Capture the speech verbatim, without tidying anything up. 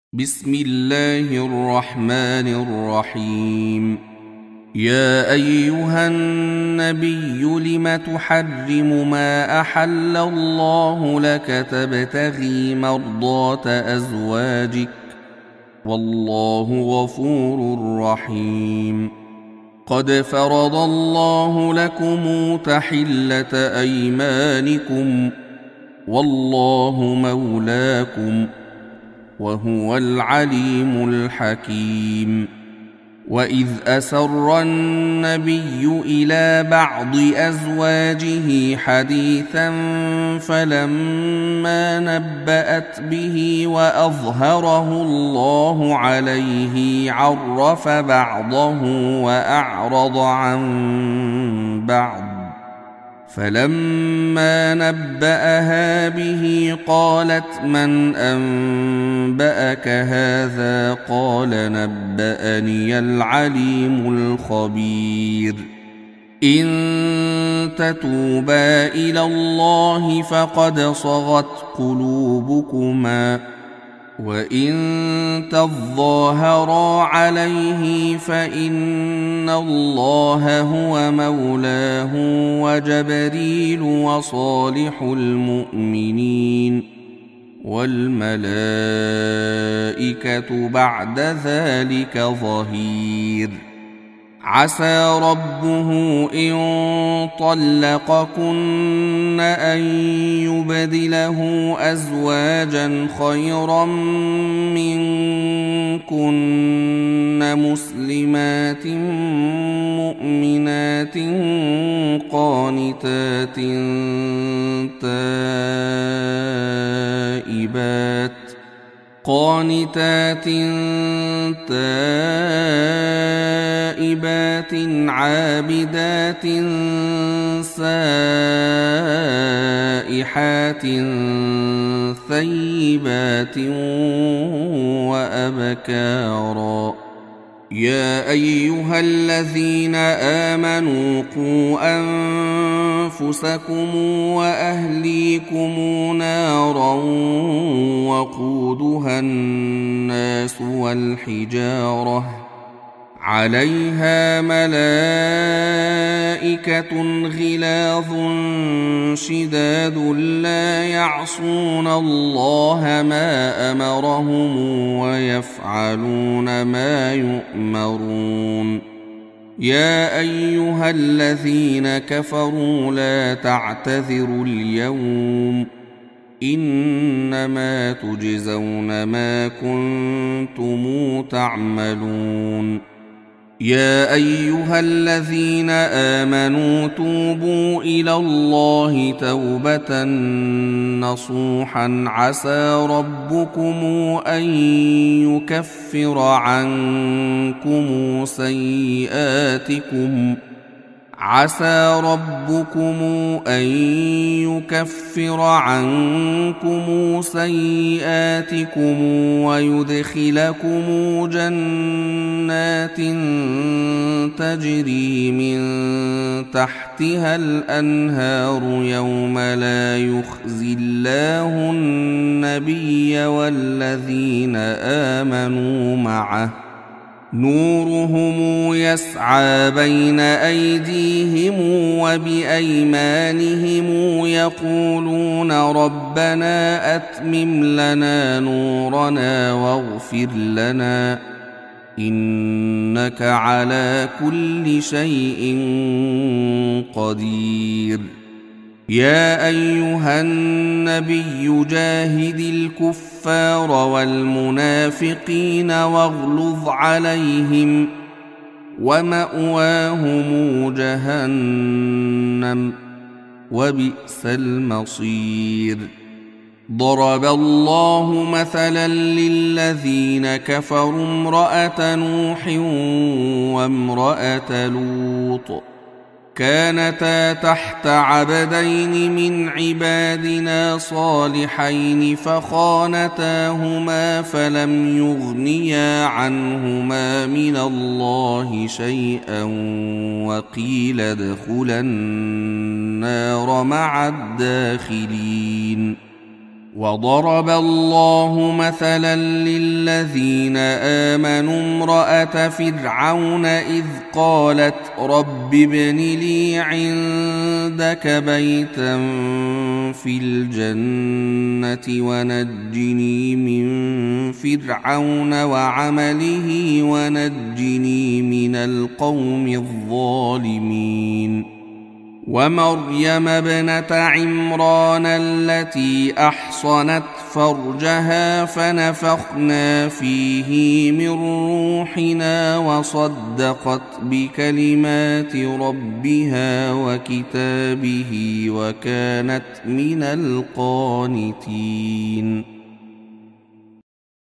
بسم الله الرحمن الرحيم. يا أيها النبي لم تحرم ما أحل الله لك تبتغي مرضات أزواجك والله غفور رحيم. قد فرض الله لكم تحلة أيمانكم والله مولاكم وهو العليم الحكيم. وإذ أسر النبي إلى بعض أزواجه حديثا فلما نبأت به وأظهره الله عليه عرف بعضه وأعرض عن بعض، فلما نبأها به قالت من أنبأك هذا؟ قال نبأني العليم الخبير. إن تتوبا إلى الله فقد صغت قلوبكما وإن تظاهرا عليه فإن الله هو مولاه وجبريل وصالح المؤمنين والملائكة بعد ذلك ظهير. عسى ربه إن طلقكن أن يبدله أزواجا خيرا منكن مسلمات مؤمنات قانتات تائبات قانتات تائبات عابدات سائحات ثيبات وأبكارا. يا أيها الذين آمنوا قوا أنفسكم وأهليكم نارا وقودها الناس والحجارة عليها ملائكة غلاظ شداد لا يعصون الله ما أمرهم ويفعلون ما يؤمرون. يا أيها الذين كفروا لا تعتذروا اليوم إنما تجزون ما كنتم تعملون. يا أيها الذين آمنوا توبوا إلى الله توبة نصوحا عسى ربكم أن يكفر عنكم سيئاتكم عسى ربكم أن يكفر عنكم سيئاتكم ويدخلكم جنات تجري من تحتها الأنهار يوم لا يخزي الله النبي والذين آمنوا معه نورهم يسعى بين أيديهم وبأيمانهم يقولون ربنا أتمم لنا نورنا واغفر لنا إنك على كل شيء قدير. يا أيها النبي جاهد الكفار والمنافقين واغلظ عليهم ومأواهم جهنم وبئس المصير. ضرب الله مثلا للذين كفروا امرأة نوح وامرأة لوط كانتا تحت عبدين من عبادنا صالحين فخانتاهما فلم يغنيا عنهما من الله شيئا وقيل ادخلا النار مع الداخلين. وضرب الله مثلا للذين آمنوا امرأة فرعون إذ قالت رب ابن لي عندك بيتا في الجنة ونجني من فرعون وعمله ونجني من القوم الظالمين ومريم ابنة عمران التي أحصنت فرجها فنفخنا فيه من روحنا وصدقت بكلمات ربها وكتابه وكانت من القانتين.